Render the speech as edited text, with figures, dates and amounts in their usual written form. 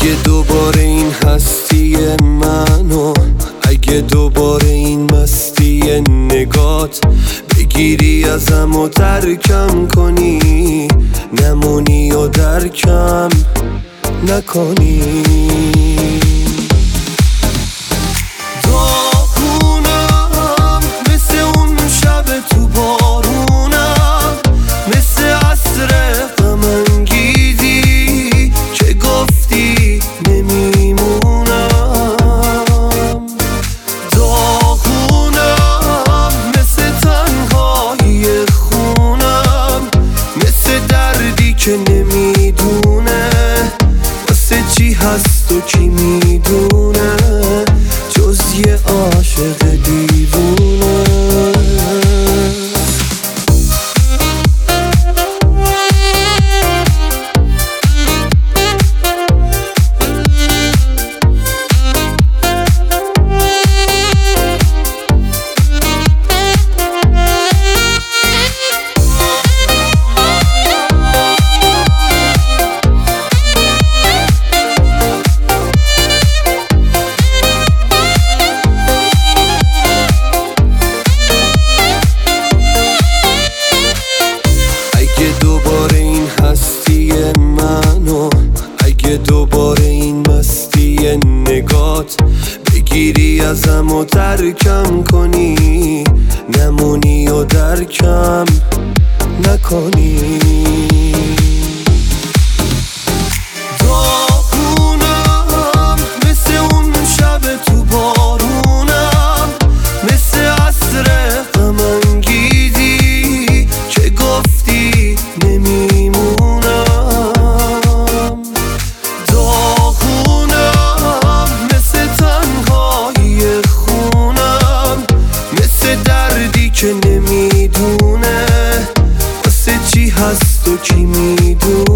اگه دوباره این هستی منو، اگه دوباره این مستی نگات بگیری ازم و ترکم کنی، نمونی و درکم نکنی. داغونم مثل اون شب تو بارونم، مثل عصر غم انگیزی که گفتی نمیمونم. داغونم مثل تنهایی خونم، مثل دردی که نمیدونه واسه چی هست و کی میدونه جز یه عاشق دیوونه. اگه دوباره این مستی نگات بگیری ازم و ترکم کنی، نمونی و درکم نکنی. داغونم مثل اون شب تو بارونم، مثل عصر غم انگیزی که گفتی نمیمونم. داغونم مثل تنهایی خونم، مثل دردی که نمیدونه واسه چی هست و کی میدونه